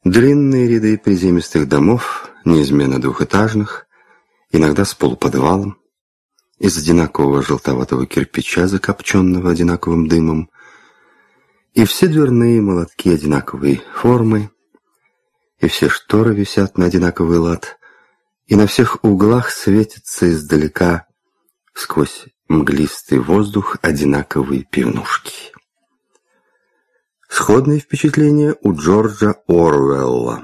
Длинные ряды приземистых домов, неизменно двухэтажных, иногда с полуподвалом, из одинакового желтоватого кирпича, закопченного одинаковым дымом, и все дверные молотки одинаковой формы, и все шторы висят на одинаковый лад, и на всех углах светятся издалека сквозь мглистый воздух одинаковые пивнушки. Сходные впечатления у Джорджа Оруэлла.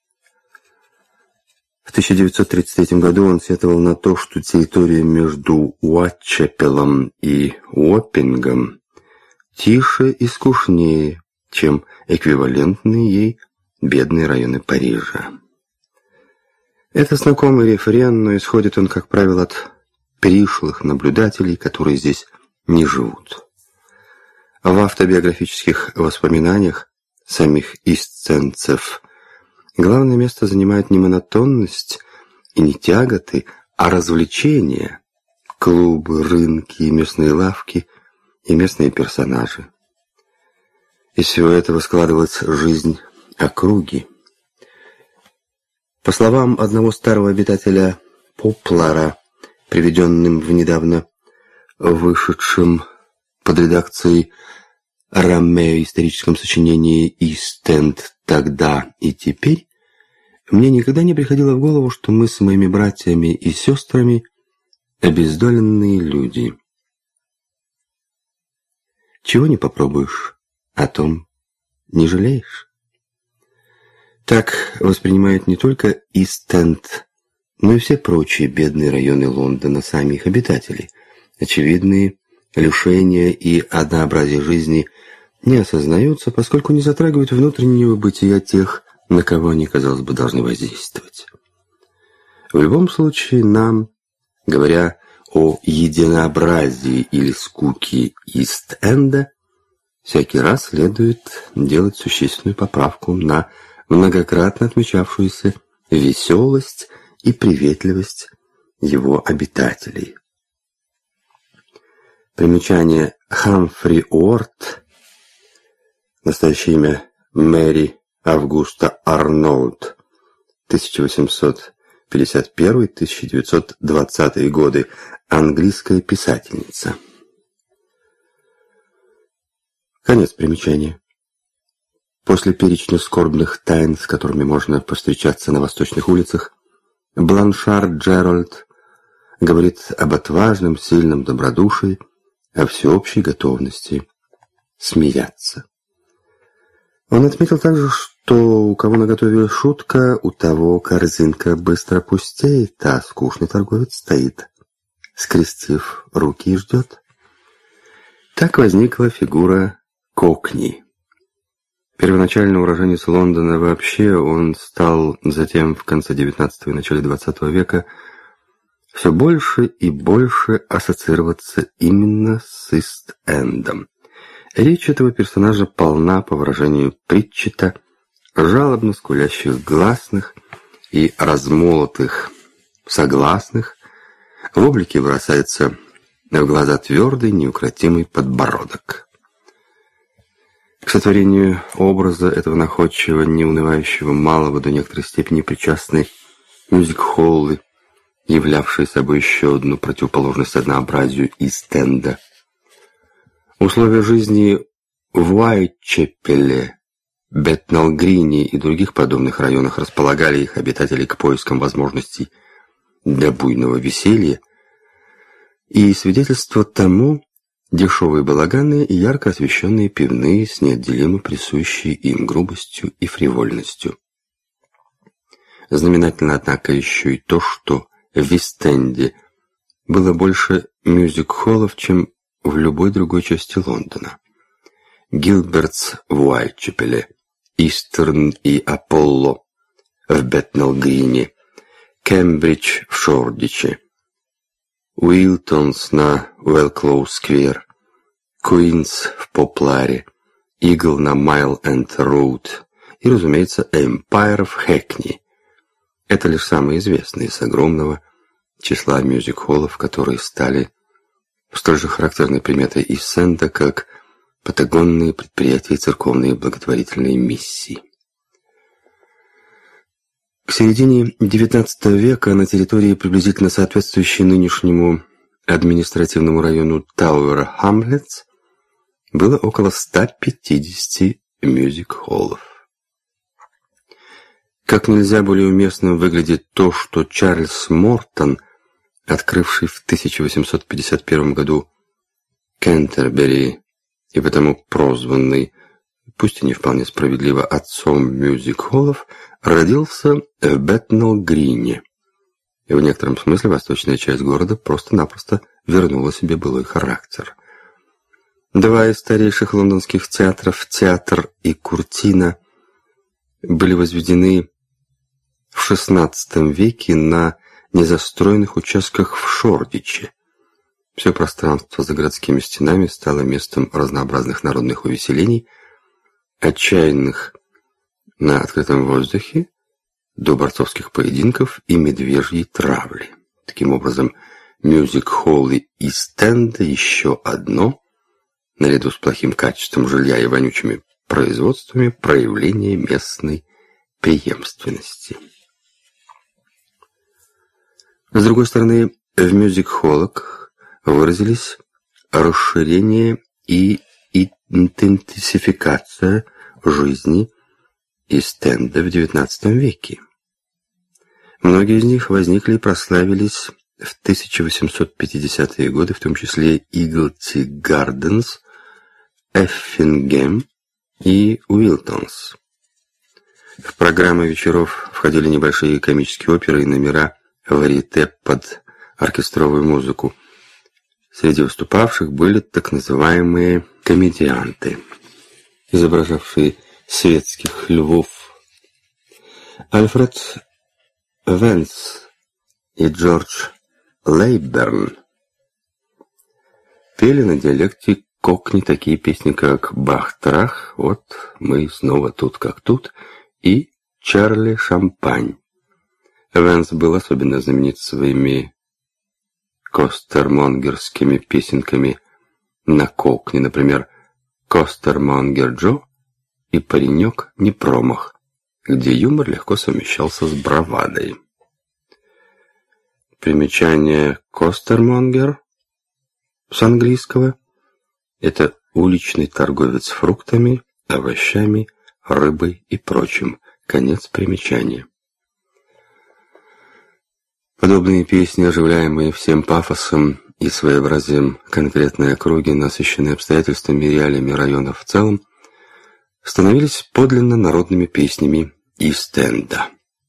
В 1933 году он сетовал на то, что территория между Уайтчепелом и Уоппингом тише и скучнее, чем эквивалентные ей бедные районы Парижа. Это знакомый рефрен, но исходит он, как правило, от пришлых наблюдателей, которые здесь не живут. В автобиографических воспоминаниях самих истценцев главное место занимает не монотонность и не тяготы, а развлечения, клубы, рынки, местные лавки и местные персонажи. Из всего этого складывалась жизнь округи. По словам одного старого обитателя Поплара, приведенным в недавно вышедшем под редакцией Ромео историческом сочинении «Ист-Энд тогда и теперь», мне никогда не приходило в голову, что мы с моими братьями и сестрами обездоленные люди. Чего не попробуешь, о том не жалеешь. Так воспринимают не только Ист-Энд, но и все прочие бедные районы Лондона, сами их обитатели. Очевидные лишения и однообразие жизни не осознаются, поскольку не затрагивают внутреннего бытия тех, на кого они, казалось бы, должны воздействовать. В любом случае, нам, говоря о единообразии или скуке Ист-Энда, всякий раз следует делать существенную поправку на многократно отмечавшуюся веселость и приветливость его обитателей. Примечание: Хамфри Уорд, настоящее имя Мэри Августа Арнольд, 1851-1920 годы, английская писательница. Конец примечания. После перечня скорбных тайн, с которыми можно повстречаться на восточных улицах, Бланшар Джеральд говорит об отважном, сильном добродушии, о всеобщей готовности смеяться. Он отметил также, что у кого наготове шутка, у того корзинка быстро пустеет, а скучный торговец стоит, скрестив руки, и ждет. Так возникла фигура Кокни. Первоначально уроженец Лондона вообще, он стал затем в конце XIX и начале XX века все больше и больше ассоциироваться именно с Ист-Эндом. Речь этого персонажа полна, по выражению Притчета, жалобно скулящих гласных и размолотых согласных. В облике бросается в глаза твердый, неукротимый подбородок. К сотворению образа этого находчивого, неунывающего, малого, до некоторой степени причастны мюзик-холлы, являвшие собой еще одну противоположность однообразию Ист-Энда. Условия жизни в Уайтчепеле, Бетнал-Грине и других подобных районах располагали их обитателей к поискам возможностей для буйного веселья, и свидетельство тому дешевые балаганы и ярко освещенные пивные с неотделимо присущей им грубостью и фривольностью. Знаменательно, однако, еще и то, что в Ист-Энде было больше мюзик-холлов, чем в любой другой части Лондона. Гилбертс в Уайтчепеле, Истерн и Аполло в Бетнал-Грине, Кембридж в Шордиче, Уилтонс на Уэлклоу-сквер, Куинс в Попларе, Игл на Майл-энд-Роуд и, разумеется, Эмпайр в Хэкни. Это лишь самые известные из огромного числа мюзик-холлов, которые стали столь же характерной приметой Ист-Энда, как патагонные предприятия и церковные благотворительные миссии. середине XIX века на территории, приблизительно соответствующей нынешнему административному району Тауэр-Хамлетс, было около 150 мюзик-холлов. Как нельзя более уместным выглядит то, что Чарльз Мортон, открывший в 1851 году Кентербери и потому прозванный, пусть и не вполне справедливо, отцом мюзик-холлов, родился в Бетнал-Грине. И в некотором смысле восточная часть города просто-напросто вернула себе былой характер. Два из старейших лондонских театров, Театр и Куртина, были возведены в XVI веке на незастроенных участках в Шордиче. Все пространство за городскими стенами стало местом разнообразных народных увеселений, отчаянных на открытом воздухе, до борцовских поединков и медвежьей травли. Таким образом, мюзик-холлы Ист-Энда еще одно, наряду с плохим качеством жилья и вонючими производствами, проявление местной преемственности. С другой стороны, в мюзик-холлах выразились расширение и интенсификация жизни Ист-Энда в XIX веке. Многие из них возникли и прославились в 1850-е годы, в том числе Иглти Гарденс, Эффингем и Уилтонс. В программы вечеров входили небольшие комические оперы и номера варьете под оркестровую музыку. Среди выступавших были так называемые комедианты, изображавшие светских львов. Альфред Венс и Джордж Лейберн пели на диалекте кокни такие песни, как «Бах-трах», «Вот мы снова тут как тут» и «Чарли Шампань». Венс был особенно знаменит своими костермонгерскими песенками на кокни, например, «Костермонгер Джо» и «Паренек не промах», где юмор легко совмещался с бравадой. Примечание «Костермонгер» с английского — это уличный торговец фруктами, овощами, рыбой и прочим. Конец примечания. Подобные песни, оживляемые всем пафосом и своеобразием конкретной округи, насыщенные обстоятельствами и реалиями района в целом, становились подлинно народными песнями Ист-Энда.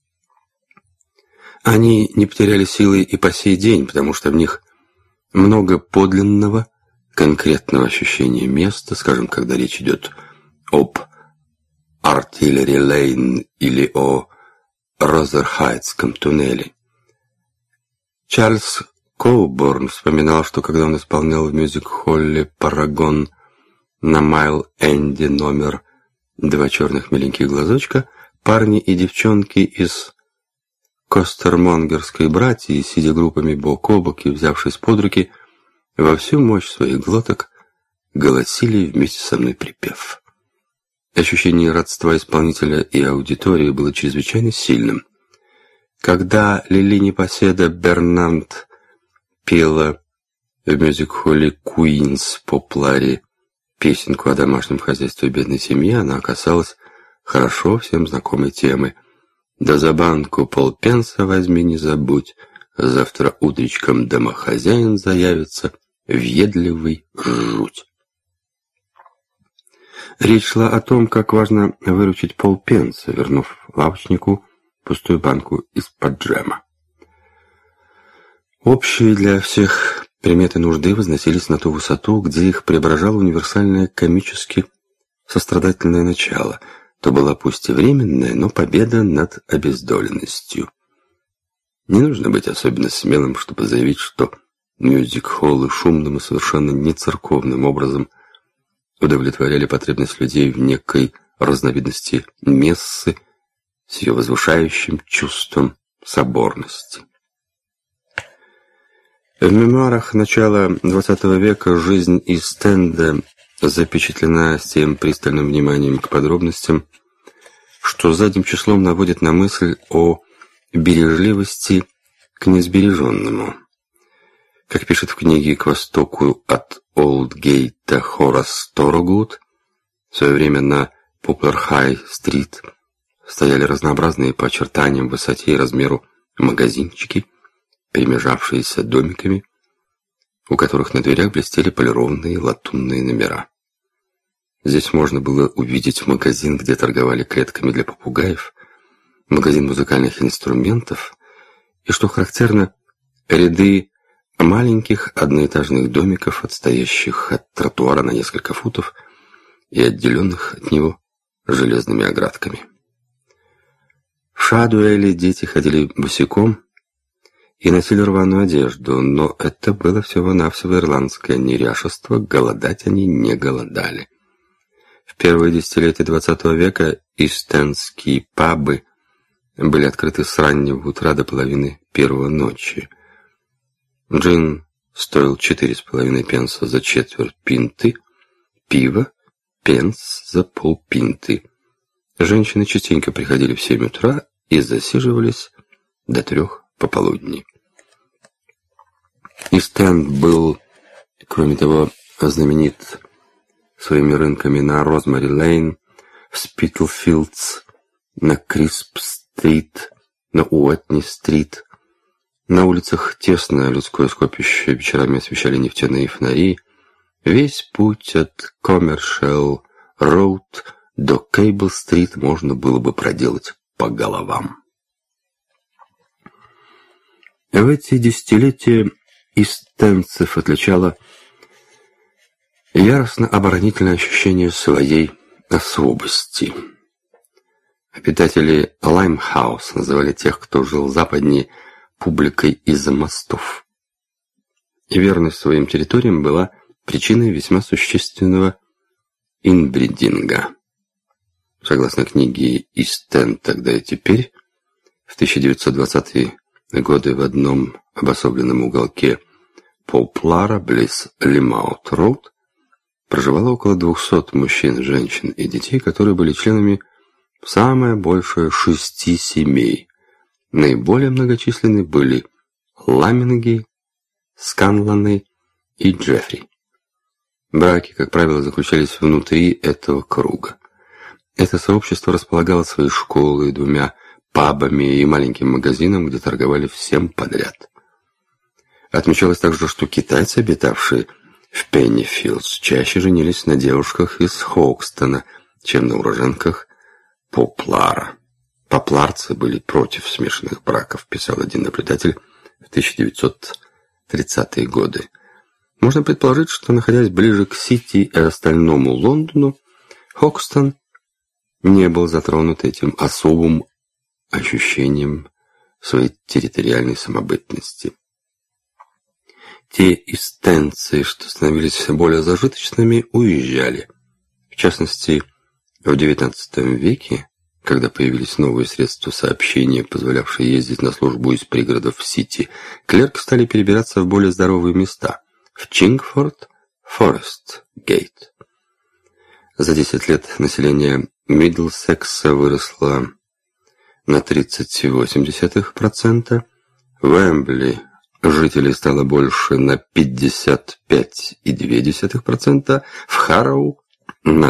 Они не потеряли силы и по сей день, потому что в них много подлинного, конкретного ощущения места, скажем, когда речь идет об Артиллери Лейн или о Розерхайтском туннеле. Чарльз Коуборн вспоминал, что когда он исполнял в мюзик-холле «Парагон» на Майл-Энде номер «Два черных миленьких глазочка», парни и девчонки из костермонгерской братьи, сидя группами бок о бок и взявшись под руки, во всю мощь своих глоток голосили вместе со мной припев. Ощущение родства исполнителя и аудитории было чрезвычайно сильным. Когда Лили Непоседа Бернард пела в мюзик-холле «Куинс» Поплари песенку о домашнем хозяйстве бедной семьи, она оказалась хорошо всем знакомой темы. «Да за банку полпенса возьми, не забудь, завтра утречком домохозяин заявится, въедливый жуть». Речь шла о том, как важно выручить полпенса, вернув лавочнику пустую банку из-под джема. Общие для всех приметы нужды возносились на ту высоту, где их преображало универсальное комически сострадательное начало. То была пусть и временная, но победа над обездоленностью. Не нужно быть особенно смелым, чтобы заявить, что мюзик-холлы шумным и совершенно не церковным образом удовлетворяли потребность людей в некой разновидности мессы с ее возвышающим чувством соборности. В мемуарах начала XX века жизнь Ист-Энда запечатлена с тем пристальным вниманием к подробностям, что задним числом наводит на мысль о бережливости к несбереженному. Как пишет в книге «К востоку от Олдгейта» Хорас Торогуд, в свое время на Поппер-Хай-стрит стояли разнообразные по очертаниям, высоте и размеру магазинчики, перемежавшиеся домиками, у которых на дверях блестели полированные латунные номера. Здесь можно было увидеть магазин, где торговали клетками для попугаев, магазин музыкальных инструментов и, что характерно, ряды маленьких одноэтажных домиков, отстоящих от тротуара на несколько футов и отделенных от него железными оградками. В Шадуэле дети ходили босиком и носили рваную одежду, но это было всего-навсего ирландское неряшество, голодать они не голодали. В первые десятилетия XX века истендские пабы были открыты с раннего утра до половины первой ночи. Джин стоил 4,5 пенса за четверть пинты, пиво пенс за полпинты. Женщины частенько приходили в 7 утра и засиживались до 3 пополудни. Истенд был, кроме того, знаменит своими рынками на Розмари-Лейн, в Спитлфилдс, на Крисп-стрит, на Уотни-стрит. На улицах тесное людское скопище, вечерами освещали нефтяные фонари. Весь путь от Коммершал-роуд до Кейбл-стрит можно было бы проделать по головам. В эти десятилетия истендцев отличало яростно-оборонительное ощущение своей особости. Обитатели Лаймхаус называли тех, кто жил западнее, публикой из-за мостов. И верность своим территориям была причиной весьма существенного инбридинга. Согласно книге «Истенд тогда и теперь», в 1920-е годы в одном обособленном уголке Поплара, близ Лимаут-роуд, проживало около 200 мужчин, женщин и детей, которые были членами самое большее 6 семей. Наиболее многочисленны были Ламинги, Сканланы и Джеффри. Браки, как правило, заключались внутри этого круга. Это сообщество располагало своей школой, 2 пабами и маленьким магазином, где торговали всем подряд. Отмечалось также, что китайцы, обитавшие в Пеннифилдс, чаще женились на девушках из Хоукстона, чем на уроженках Поплара. Попларцы были против смешанных браков, писал один наблюдатель в 1930-е годы. Можно предположить, что, находясь ближе к Сити и остальному Лондону, Хоукстон не был затронут этим особым ощущением своей территориальной самобытности. Те истендцы, что становились все более зажиточными, уезжали. В частности, в XIX веке, когда появились новые средства сообщения, позволявшие ездить на службу из пригородов в Сити, клерки стали перебираться в более здоровые места – в Чингфорд, Форест-Гейт. За 10 лет население Мидлсекса выросло на 30,8%, в Эмбли жителей стало больше на 55,2%, в Харроу на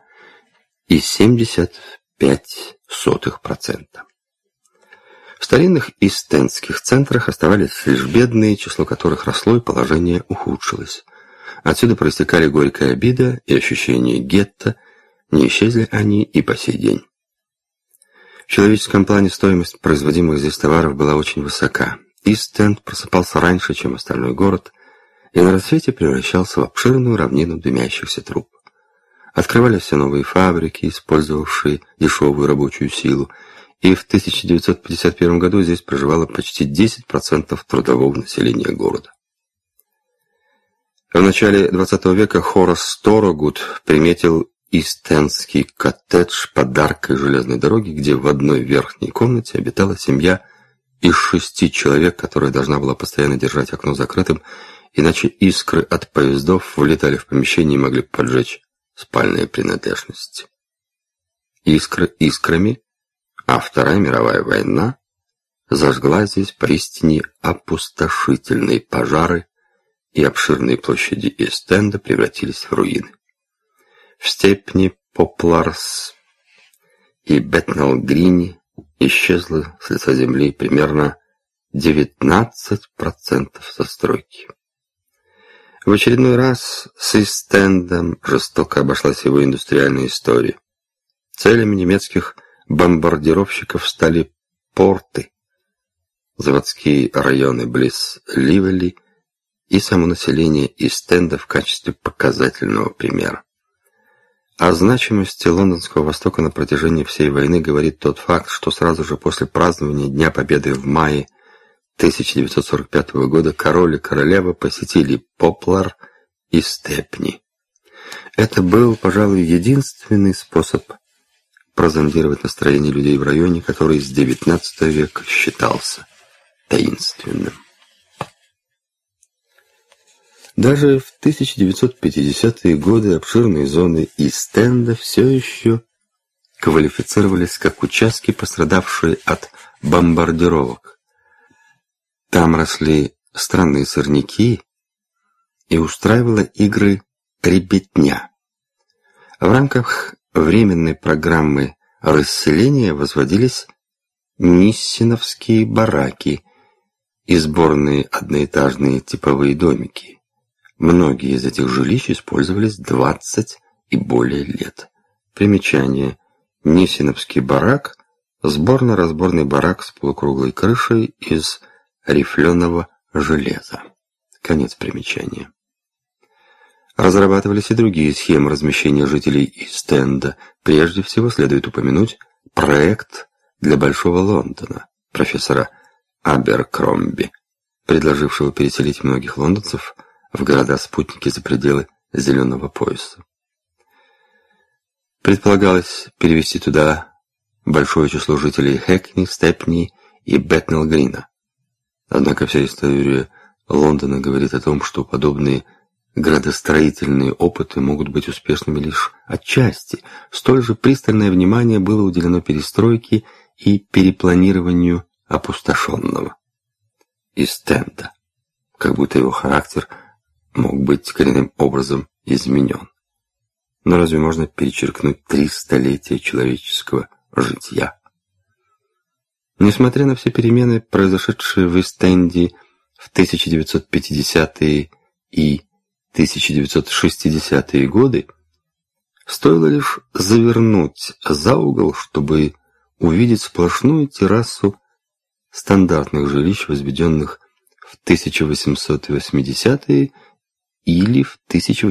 2,75%. В старинных истендских центрах оставались лишь бедные, число которых росло и положение ухудшилось. Отсюда проистекали горькая обида и ощущение гетто, не исчезли они и по сей день. В человеческом плане стоимость производимых здесь товаров была очень высока. Ист-Энд просыпался раньше, чем остальной город, и на рассвете превращался в обширную равнину дымящихся труб. Открывались все новые фабрики, использовавшие дешевую рабочую силу, и в 1951 году здесь проживало почти 10% трудового населения города. В начале XX века Хорас Торогуд приметил истендский коттедж под аркой железной дороги, где в одной верхней комнате обитала семья из 6 человек, которая должна была постоянно держать окно закрытым, иначе искры от поездов влетали в помещение и могли поджечь спальные принадлежности. Искры искрами, а Вторая мировая война зажгла здесь поистине опустошительные пожары, и обширные площади Ист-Энда превратились в руины. В Степни, Попларс и Бетнал-Грине исчезло с лица земли примерно 19% застройки. В очередной раз с Ист-Эндом жестоко обошлась его индустриальная история. Целями немецких бомбардировщиков стали порты, заводские районы близ Ливели и само население Ист-Энда в качестве показательного примера. О значимости лондонского Востока на протяжении всей войны говорит тот факт, что сразу же после празднования Дня Победы в мае 1945 года король и королева посетили Поплар и Степни. Это был, пожалуй, единственный способ прозондировать настроение людей в районе, который с XIX века считался таинственным. Даже в 1950-е годы обширные зоны Ист-Энда все еще квалифицировались как участки, пострадавшие от бомбардировок. Там росли странные сорняки и устраивала игры ребятня. В рамках временной программы расселения возводились ниссеновские бараки и сборные одноэтажные типовые домики. Многие из этих жилищ использовались 20 и более лет. Примечание. Ниссеновский барак – сборно-разборный барак с полукруглой крышей из рифленого железа. Конец примечания. Разрабатывались и другие схемы размещения жителей Ист-Энда. Прежде всего следует упомянуть проект для Большого Лондона профессора Аберкромби, предложившего переселить многих лондонцев в города-спутники за пределы Зеленого пояса. Предполагалось перевести туда большое число жителей Хэкни, Степни и Бетнал-Грина. Однако вся история Лондона говорит о том, что подобные градостроительные опыты могут быть успешными лишь отчасти. Столь же пристальное внимание было уделено перестройке и перепланированию опустошенного Ист-Энда, как будто его характер мог быть коренным образом изменен. Но разве можно перечеркнуть 3 столетия человеческого житья? Несмотря на все перемены, произошедшие в Ист-Энде в 1950-е и 1960-е годы, стоило лишь завернуть за угол, чтобы увидеть сплошную террасу стандартных жилищ, возведенных в 1880-е или в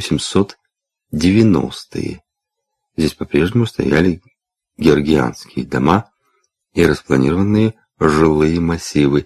1890-е. Здесь по-прежнему стояли георгианские дома и распланированные жилые массивы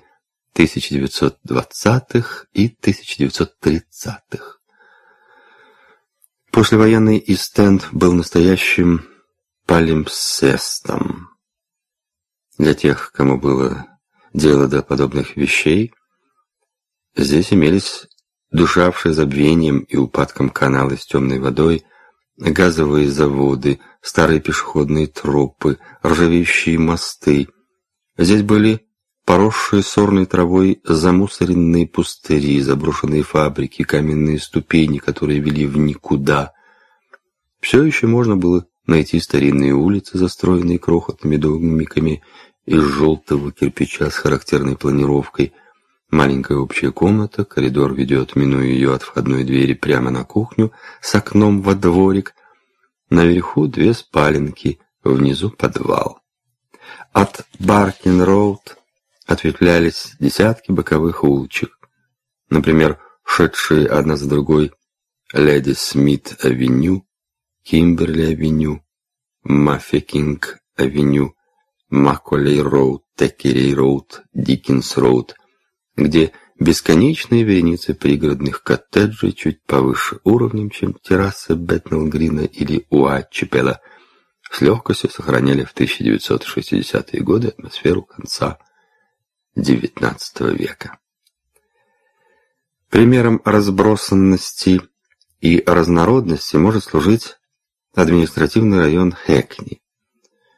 1920-х и 1930-х. Послевоенный Ист-Энд был настоящим палимпсестом. Для тех, кому было дело до подобных вещей, здесь имелись душавшие забвением и упадком каналы с темной водой, газовые заводы, старые пешеходные тропы, ржавеющие мосты. Здесь были поросшие сорной травой замусоренные пустыри, заброшенные фабрики, каменные ступени, которые вели в никуда. Все еще можно было найти старинные улицы, застроенные крохотными домиками из желтого кирпича с характерной планировкой. Маленькая общая комната, коридор ведет, минуя ее от входной двери, прямо на кухню с окном во дворик. Наверху 2 спаленки, внизу подвал. От Баркин-Роуд ответвлялись десятки боковых улочек, например, шедшие одна за другой Леди Смит-авеню, Кимберли-авеню, Маффекинг-авеню, Макколей-роуд, Теккерей-роуд, Диккенс-роуд, где бесконечные вереницы пригородных коттеджей чуть повыше уровнем, чем террасы Бетнал-Грина или Уайтчепела, с легкостью сохраняли в 1960-е годы атмосферу конца XIX века. Примером разбросанности и разнородности может служить административный район Хэкни.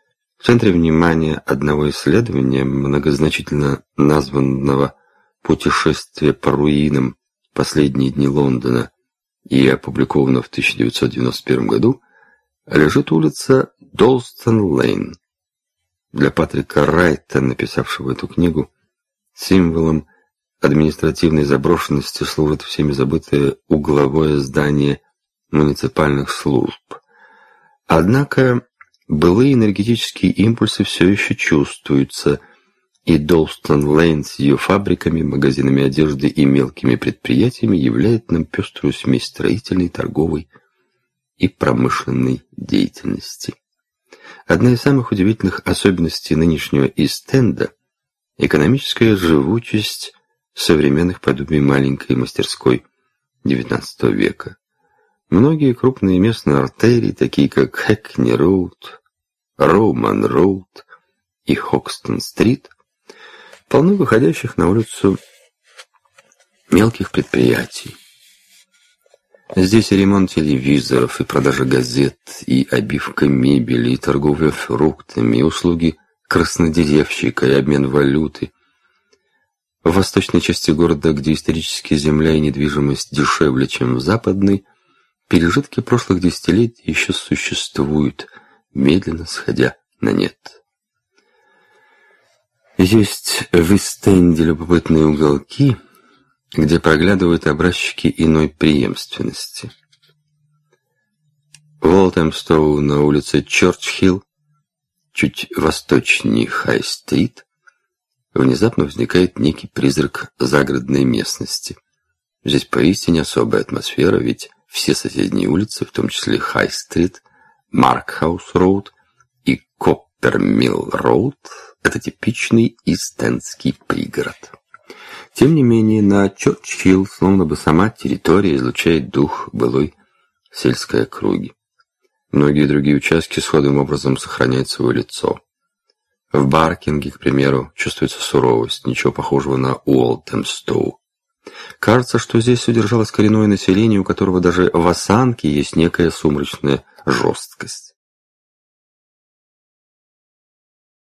В центре внимания одного исследования, многозначительно названного «Путешествие по руинам. Последние дни Лондона» и опубликованного в 1991 году, лежит улица Долстон-Лейн. Для Патрика Райта, написавшего эту книгу, символом административной заброшенности служит всеми забытое угловое здание муниципальных служб. Однако былые энергетические импульсы все еще чувствуются, и Долстон-Лейн с ее фабриками, магазинами одежды и мелкими предприятиями являет нам пеструю смесь строительной, торговой и промышленной деятельности. Одна из самых удивительных особенностей нынешнего Ист-Энда – экономическая живучесть современных подобий маленькой мастерской XIX века. Многие крупные местные артерии, такие как Хэкни-Роуд, Роуман-Роуд и Хокстон-Стрит, полны выходящих на улицу мелких предприятий. Здесь и ремонт телевизоров, и продажа газет, и обивка мебели, и торговля фруктами, и услуги краснодеревщика, и обмен валюты. В восточной части города, где исторически земля и недвижимость дешевле, чем в западной, пережитки прошлых десятилетий еще существуют, медленно сходя на нет. Есть в Ист-Энде любопытные уголки, где проглядывают образчики иной преемственности. Волтемстоу на улице Чорч-Хилл, чуть восточнее Хай-Стрит, внезапно возникает некий призрак загородной местности. Здесь поистине особая атмосфера, ведь все соседние улицы, в том числе Хай-Стрит, Маркхаус-Роуд и Коппермилл-Роуд, это типичный истендский пригород. Тем не менее, на Чорч-Хилл словно бы сама территория излучает дух былой сельской округи. Многие другие участки сходным образом сохраняют свое лицо. В Баркинге, к примеру, чувствуется суровость, ничего похожего на Уолтемстоу. Кажется, что здесь удержалось коренное население, у которого даже в осанке есть некая сумрачная жесткость.